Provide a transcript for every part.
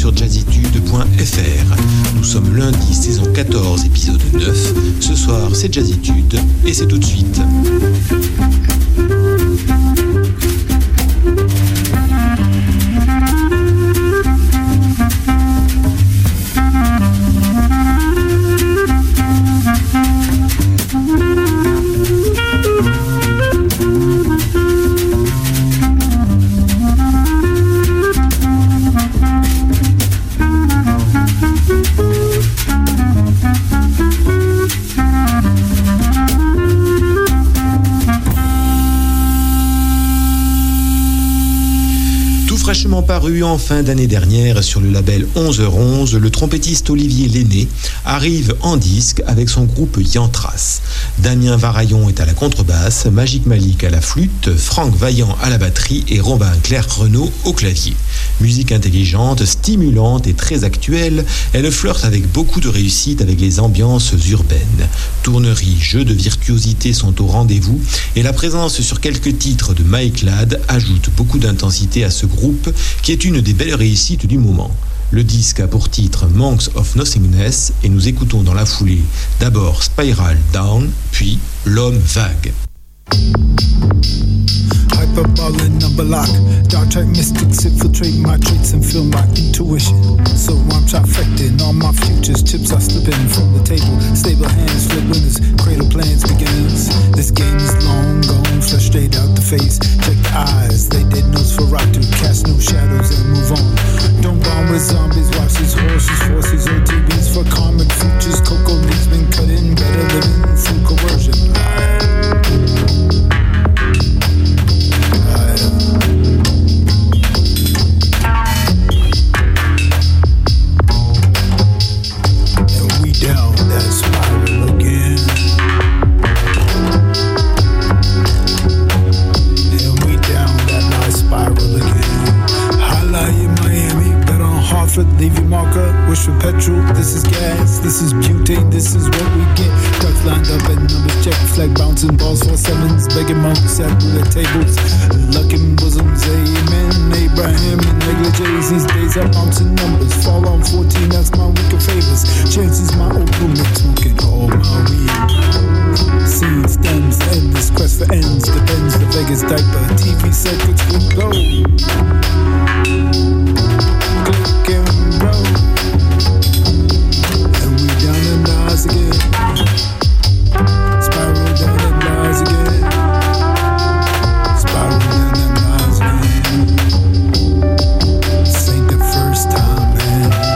sur jazzitude.fr. Nous sommes lundi, saison 14, épisode 9. Ce soir, c'est Jazzitude et c'est tout de suite. Fraîchement paru en fin d'année dernière sur le label 11h11, le trompettiste Olivier Lenné arrive en disque avec son groupe Yantras. Damien Varaillon est à la contrebasse, Magic Malik à la flûte, Franck Vaillant à la batterie et Robin Claire-Renaud au clavier. Musique intelligente, stimulante et très actuelle, elle flirte avec beaucoup de réussite avec les ambiances urbaines. Tournerie, jeux de virtuosité sont au rendez-vous et la présence sur quelques titres de Mike Ladd ajoute beaucoup d'intensité à ce groupe qui est une des belles réussites du moment. Le disque a pour titre Monks of Nothingness et nous écoutons dans la foulée d'abord Spiral Down, puis L'Homme Vague. Hyperbolic number lock, dark type mystics infiltrate my traits and feel my intuition. So I'm trifecting all my futures, chips are slipping from the table. Stable hands, flip winners, cradle plans, beginners. This game is long gone, flesh straight out the face. Check the eyes, they did Nosferatu, cast no shadows and move on. Don't bomb with zombies, watch these horses, forces, OTBs for karmic futures. Cocoa leaves been cut in, better living through coercion. Down that spiral again. And we down that nice spiral again. Highlight in Miami, bet on Hartford, leave your marker. Wish for petrol, this is gas, this is butane, this is what we get. Trucks lined up and numbers check, flag bouncing balls, 4-7s, begging monks at roulette tables. Lucking bosoms, amen. Abraham and negligees, these days are bouncing numbers. Fall on 14, that's my week of favors. Chances my old roommate smoking all my weed. Scene stems, endless quest for ends. Depends the Vegas diaper, TV circuits will go. Click and roll. And we down and rise again. Spiral down and rise again. Spiral down and rise again. This ain't the first time, man.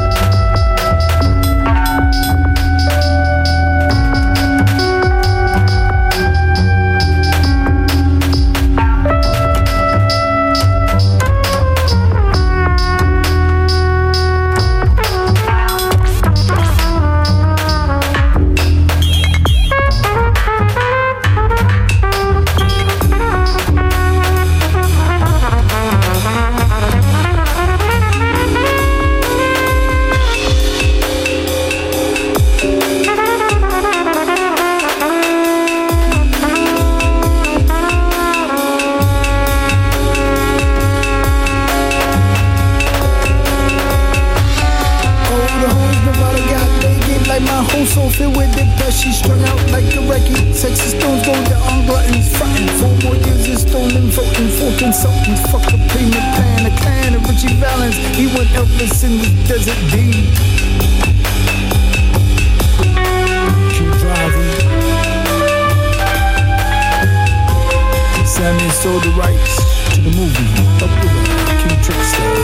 Sold the rights to the movie Up the Road, King Trickster.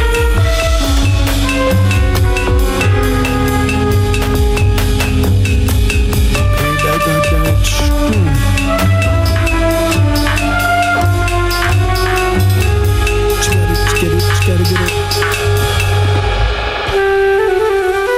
Payback got that. Gotta get it.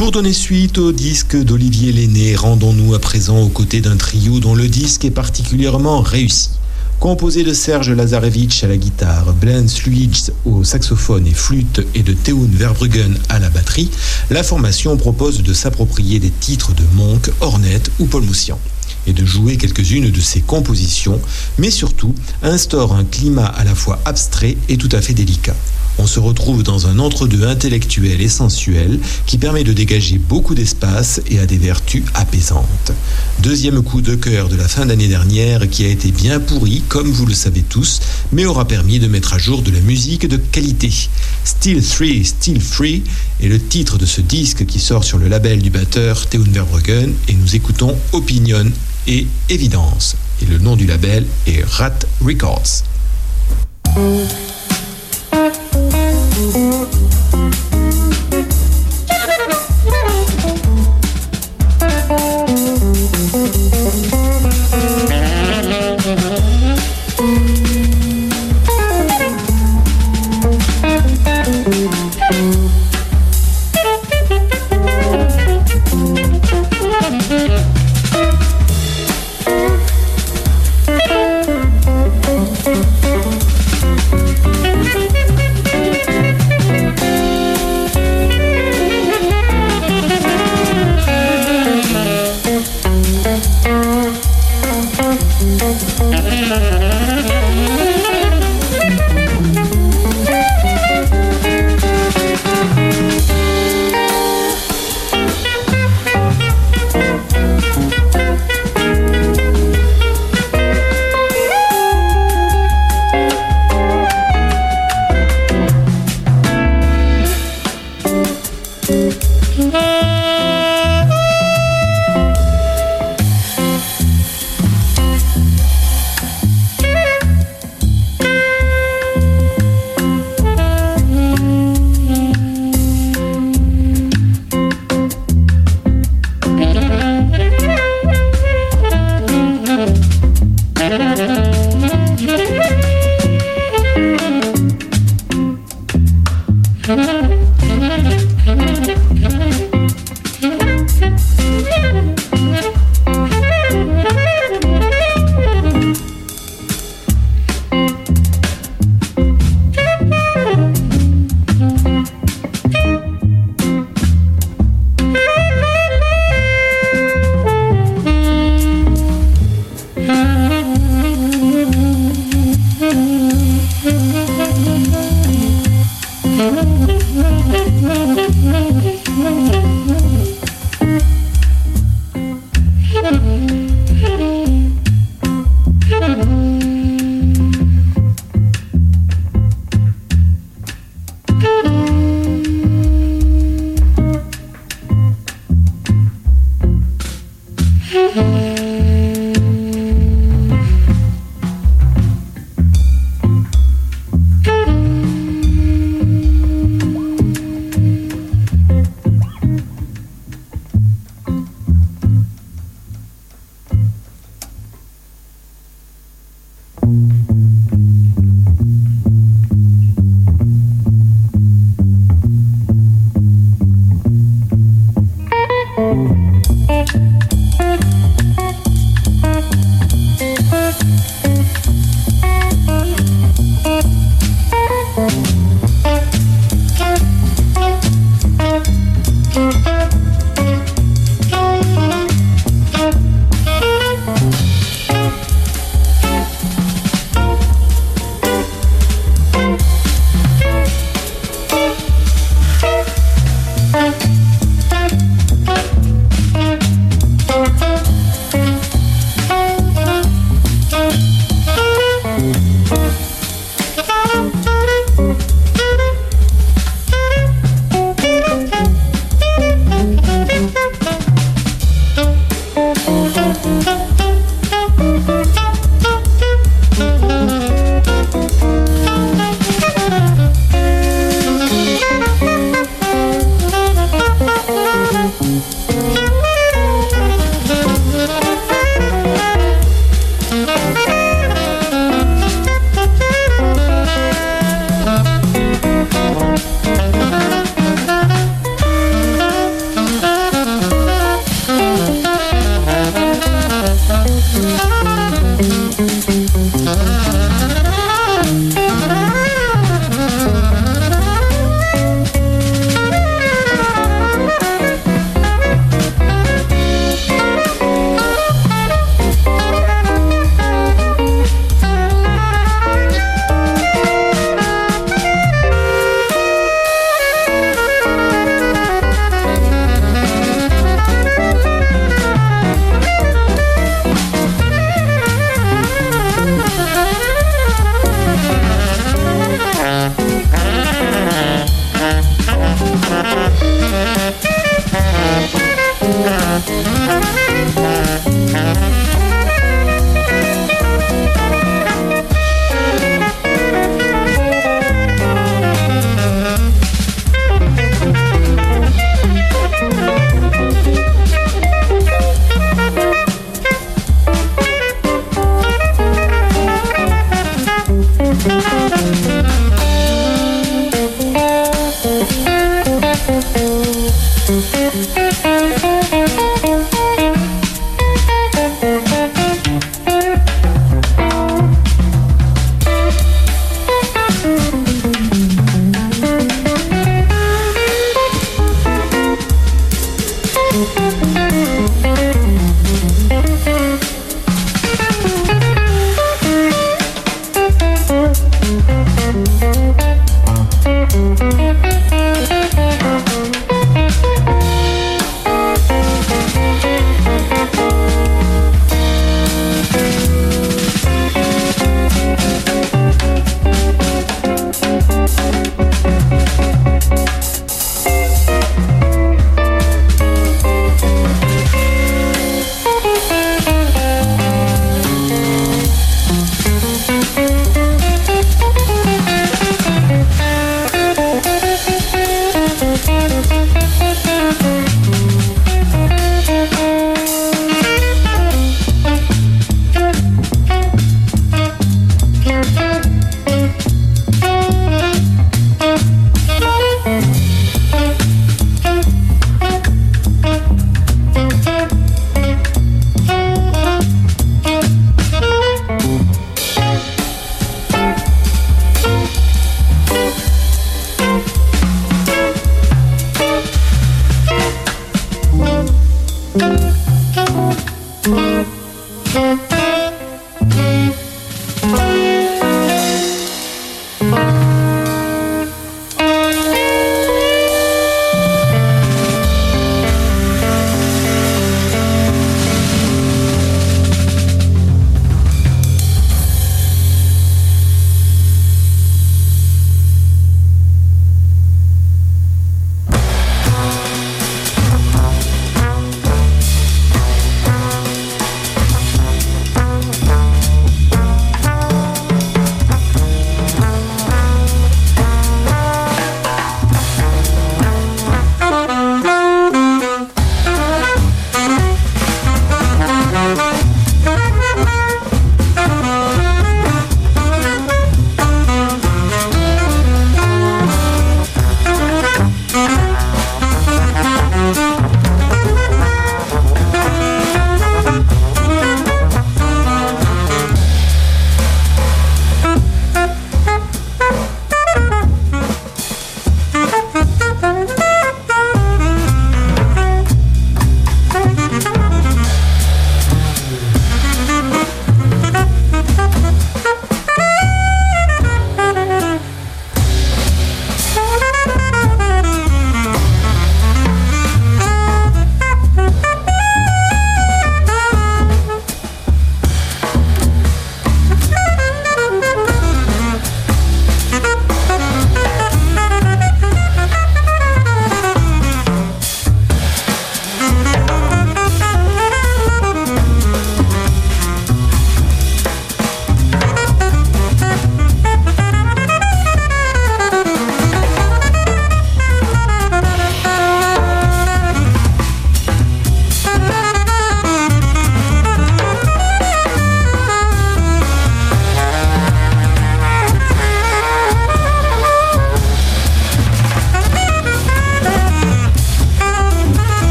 Pour donner suite au disque d'Olivier Lenné, rendons-nous à présent aux côtés d'un trio dont le disque est particulièrement réussi. Composé de Serge Lazarevich à la guitare, Blenz Luijs au saxophone et flûte et de Teun Verbruggen à la batterie, la formation propose de s'approprier des titres de Monk, Hornet ou Paul Moussian et de jouer quelques-unes de ses compositions, mais surtout instaure un climat à la fois abstrait et tout à fait délicat. On se retrouve dans un entre-deux intellectuel et sensuel qui permet de dégager beaucoup d'espace et a des vertus apaisantes. Deuxième coup de cœur de la fin d'année dernière qui a été bien pourri, comme vous le savez tous, mais aura permis de mettre à jour de la musique de qualité. Still Free est le titre de ce disque qui sort sur le label du batteur Teun Verbruggen et nous écoutons Opinion et Évidence. Et le nom du label est Rat Records.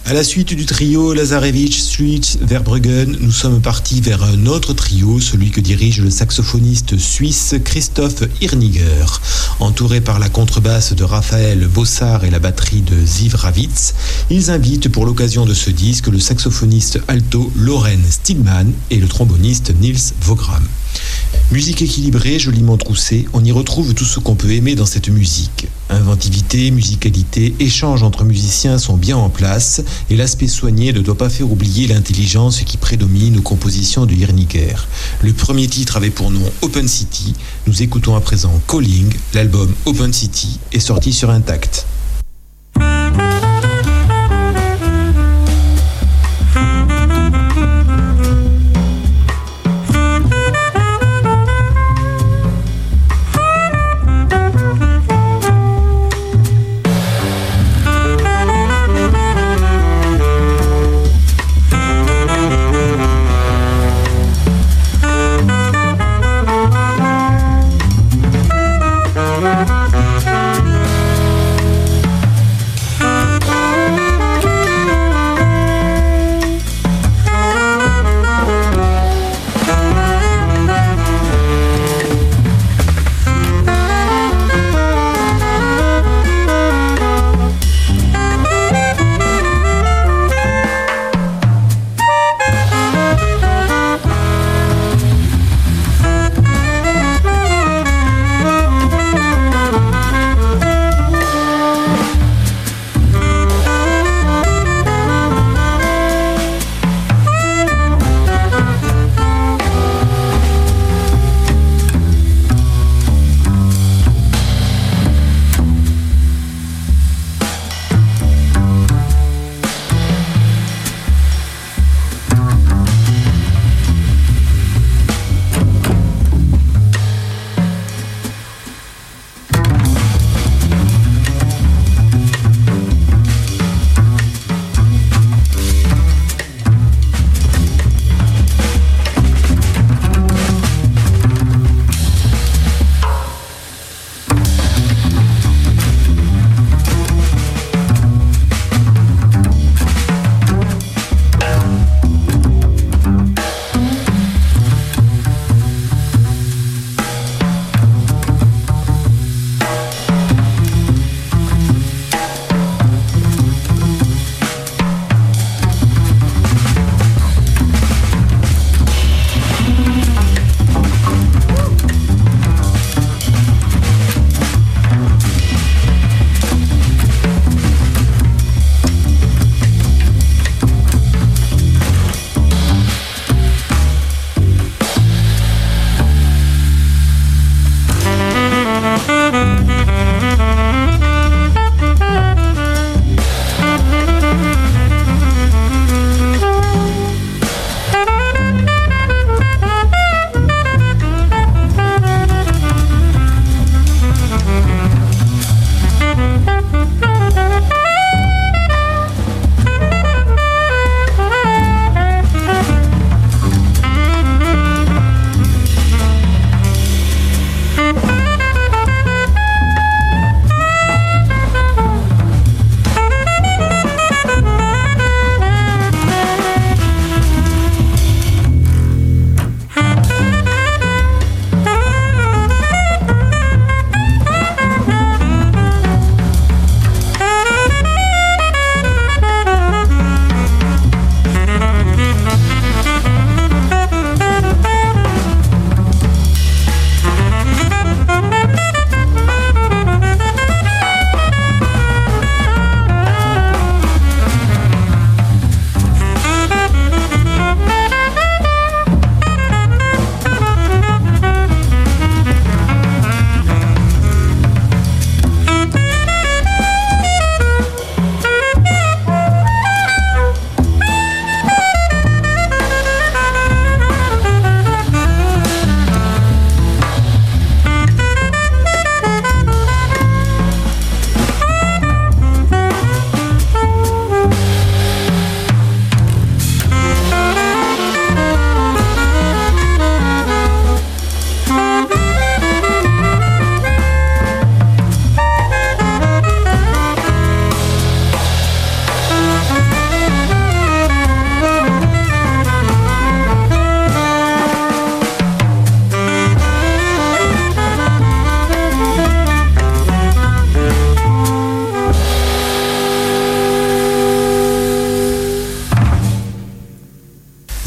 À la suite du trio Lazarevich-Street-Verbruggen, nous sommes partis vers un autre trio, celui que dirige le saxophoniste suisse Christoph Hirniger. Entouré par la contrebasse de Raphaël Bossard et la batterie de Ziv Ravitz, ils invitent pour l'occasion de ce disque le saxophoniste alto Loren Stigman et le tromboniste Nils Vogram. Musique équilibrée, joliment troussée, on y retrouve tout ce qu'on peut aimer dans cette musique. Inventivité, musicalité, échange entre musiciens sont bien en place et l'aspect soigné ne doit pas faire oublier l'intelligence qui prédomine aux compositions de Hirniger. Le premier titre avait pour nom Open City. Nous écoutons à présent Calling. L'album Open City est sorti sur Intact.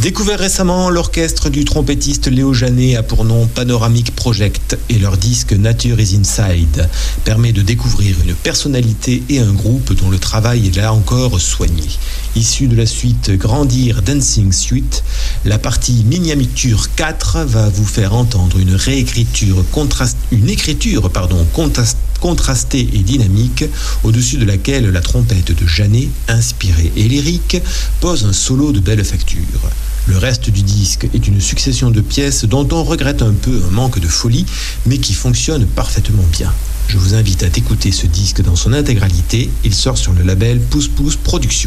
Découvert récemment, l'orchestre du trompettiste Léo Janet a pour nom Panoramic Project et leur disque Nature is Inside permet de découvrir une personnalité et un groupe dont le travail est là encore soigné. Issu de la suite Grandir Dancing Suite, la partie Miniature 4 va vous faire entendre une écriture contrastée et dynamique, au-dessus de laquelle la trompette de Janet, inspirée et lyrique, pose un solo de belle facture. Le reste du disque est une succession de pièces dont on regrette un peu un manque de folie, mais qui fonctionnent parfaitement bien. Je vous invite à écouter ce disque dans son intégralité. Il sort sur le label Pouce Pouce Productions.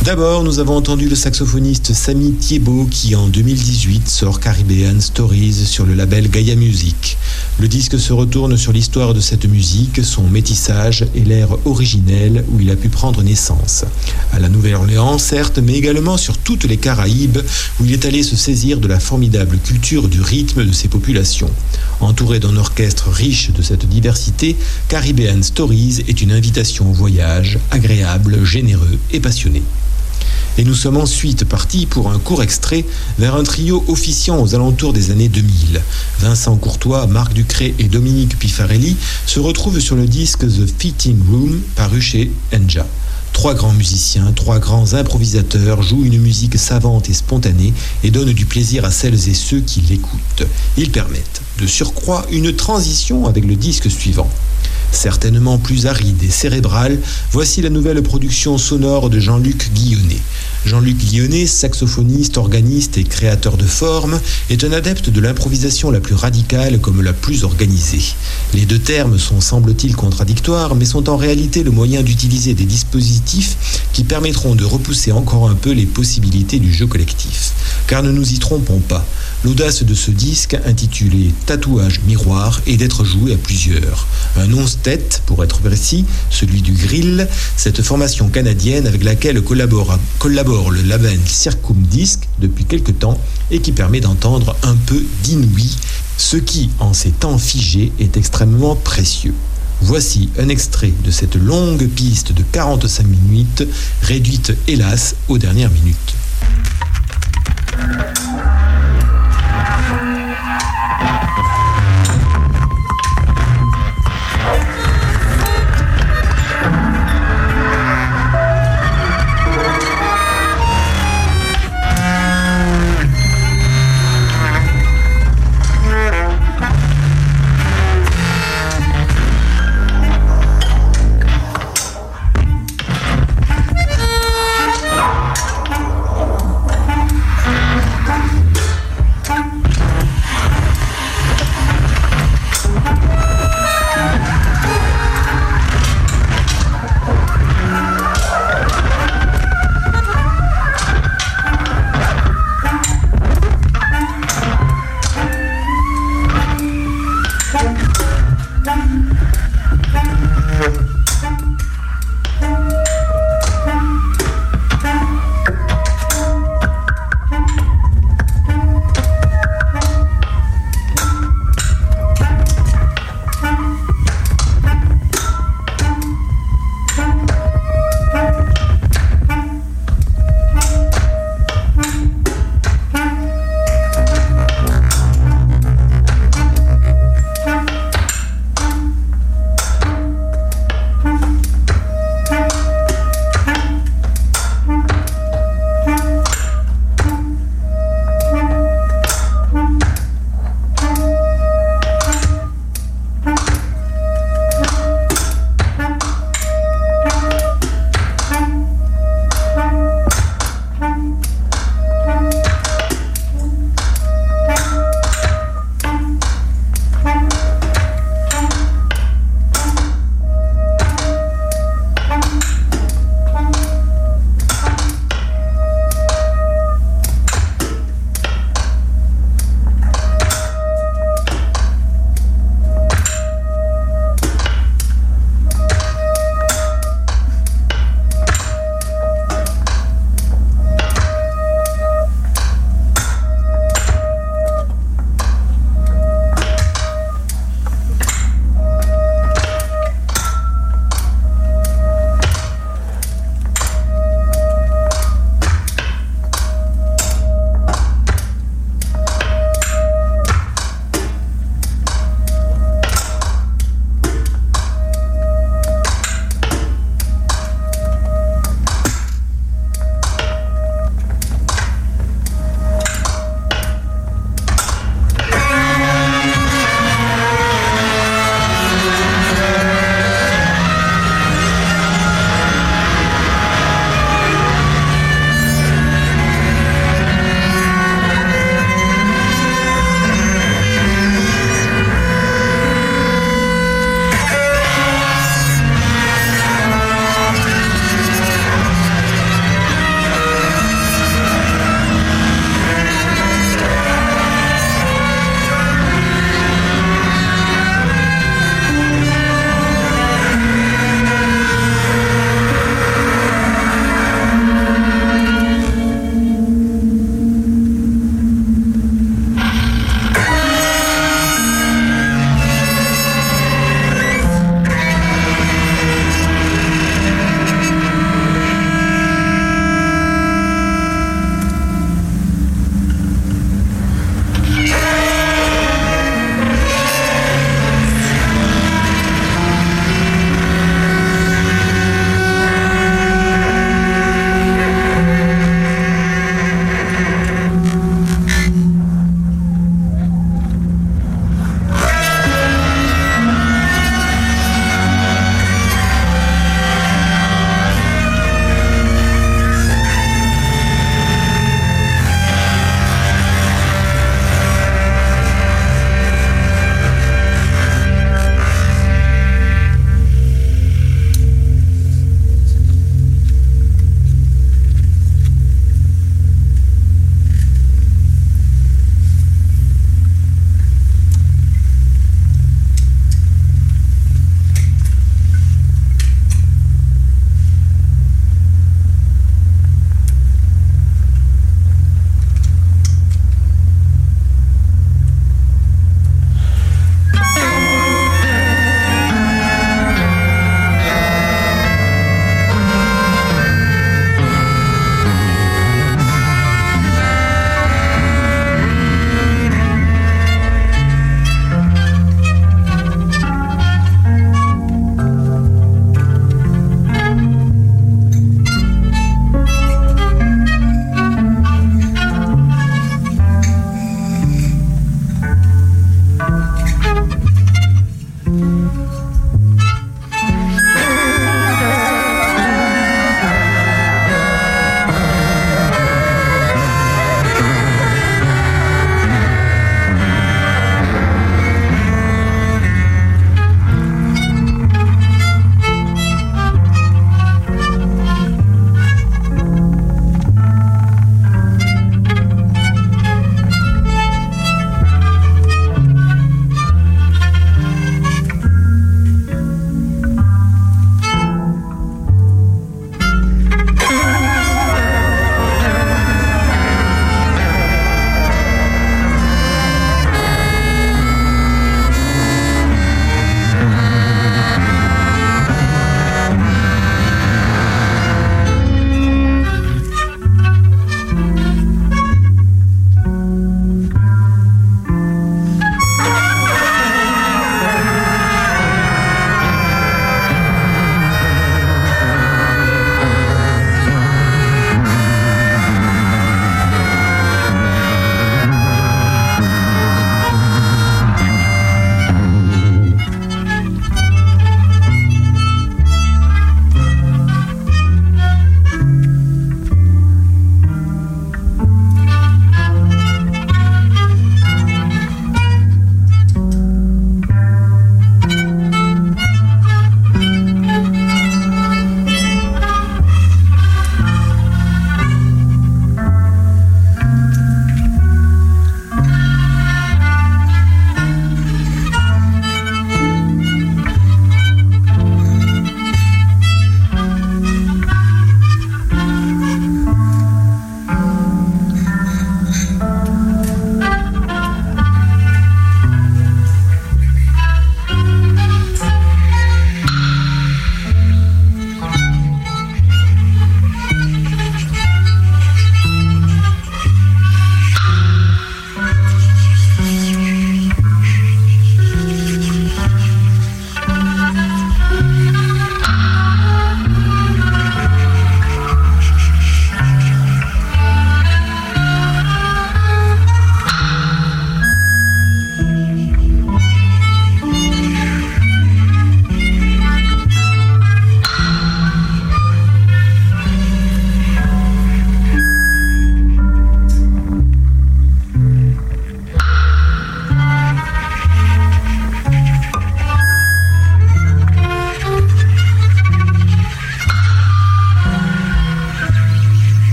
D'abord, nous avons entendu le saxophoniste Samy Thiebaud qui, en 2018, sort Caribbean Stories sur le label Gaia Music. Le disque se retourne sur l'histoire de cette musique, son métissage et l'ère originelle où il a pu prendre naissance. À la Nouvelle-Orléans, certes, mais également sur toutes les Caraïbes où il est allé se saisir de la formidable culture du rythme de ses populations. Entouré d'un orchestre riche de cette diversité, Caribbean Stories est une invitation au voyage, agréable, généreux et passionné. Et nous sommes ensuite partis pour un court extrait vers un trio officiant aux alentours des années 2000. Vincent Courtois, Marc Ducré et Dominique Pifarelli se retrouvent sur le disque The Fitting Room paru chez Enja. 3 grands musiciens, 3 grands improvisateurs jouent une musique savante et spontanée et donnent du plaisir à celles et ceux qui l'écoutent. Ils permettent, de surcroît, une transition avec le disque suivant. Certainement plus aride et cérébrale, voici la nouvelle production sonore de Jean-Luc Guillonnet. Jean-Luc Guillonnet, saxophoniste, organiste et créateur de formes, est un adepte de l'improvisation la plus radicale comme la plus organisée. Les deux termes sont, semble-t-il, contradictoires, mais sont en réalité le moyen d'utiliser des dispositifs qui permettront de repousser encore un peu les possibilités du jeu collectif. Car ne nous y trompons pas, l'audace de ce disque, intitulé « Tatouage miroir », est d'être joué à plusieurs. Un 11-tête, pour être précis, celui du Grill, cette formation canadienne avec laquelle collabore le label Circumdisc depuis quelque temps et qui permet d'entendre un peu d'inouï, ce qui, en ces temps figés, est extrêmement précieux. Voici un extrait de cette longue piste de 45 minutes, réduite hélas aux dernières minutes.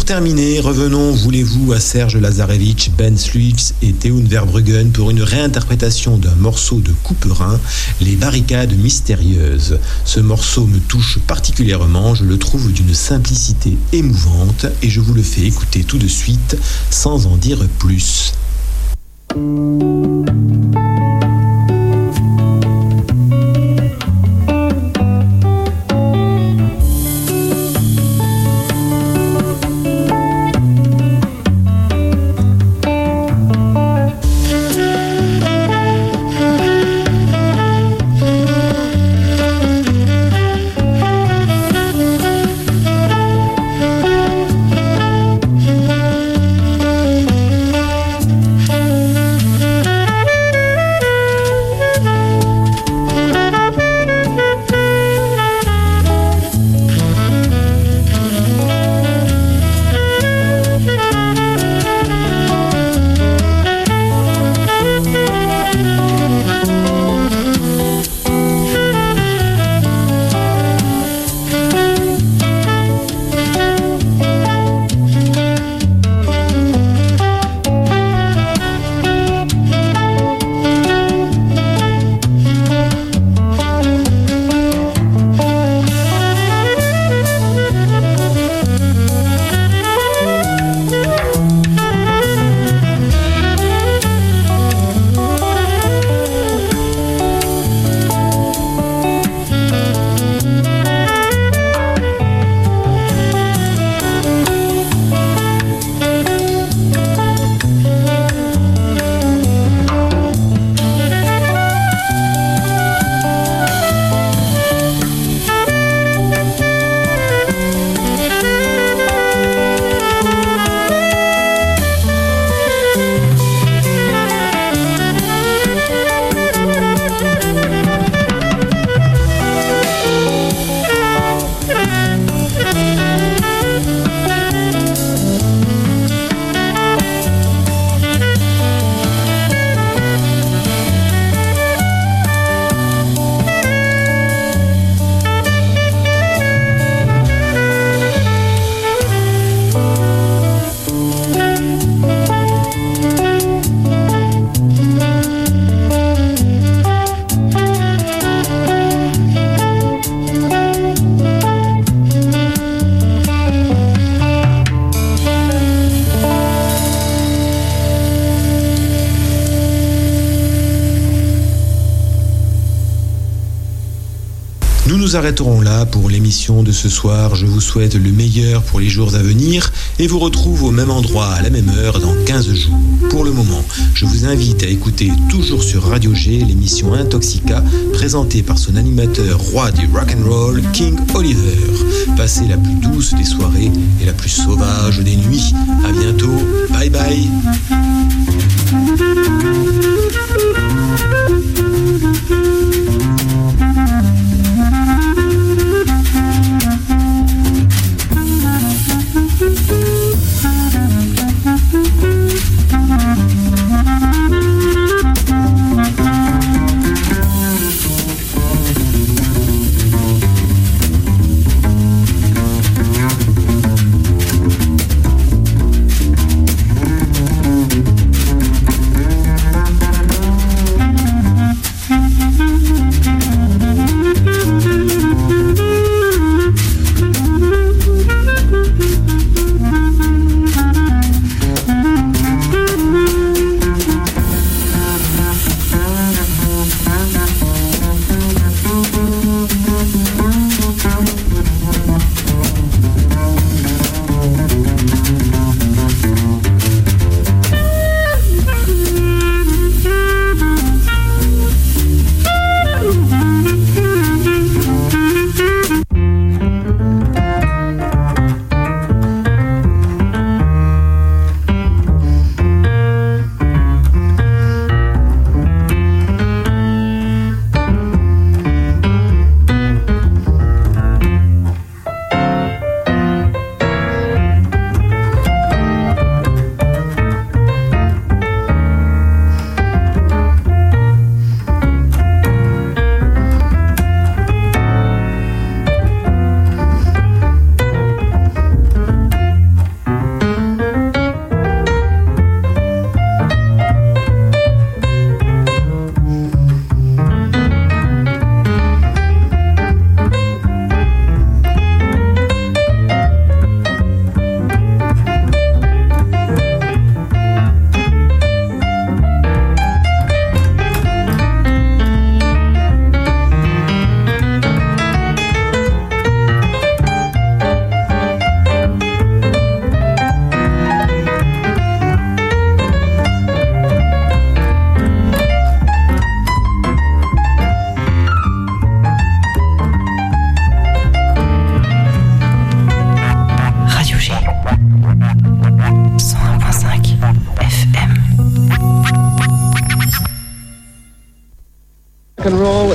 Pour terminer, revenons, voulez-vous, à Serge Lazarevic, Ben Sluits et Théoun Verbruggen pour une réinterprétation d'un morceau de Couperin, Les barricades mystérieuses. Ce morceau me touche particulièrement, je le trouve d'une simplicité émouvante et je vous le fais écouter tout de suite sans en dire plus. Nous nous arrêterons là pour l'émission de ce soir. Je vous souhaite le meilleur pour les jours à venir et vous retrouve au même endroit à la même heure dans 15 jours. Pour le moment, je vous invite à écouter toujours sur Radio G l'émission Intoxica présentée par son animateur roi du rock'n'roll, King Oliver. Passez la plus douce des soirées et la plus sauvage des nuits. À bientôt. Bye bye. and roll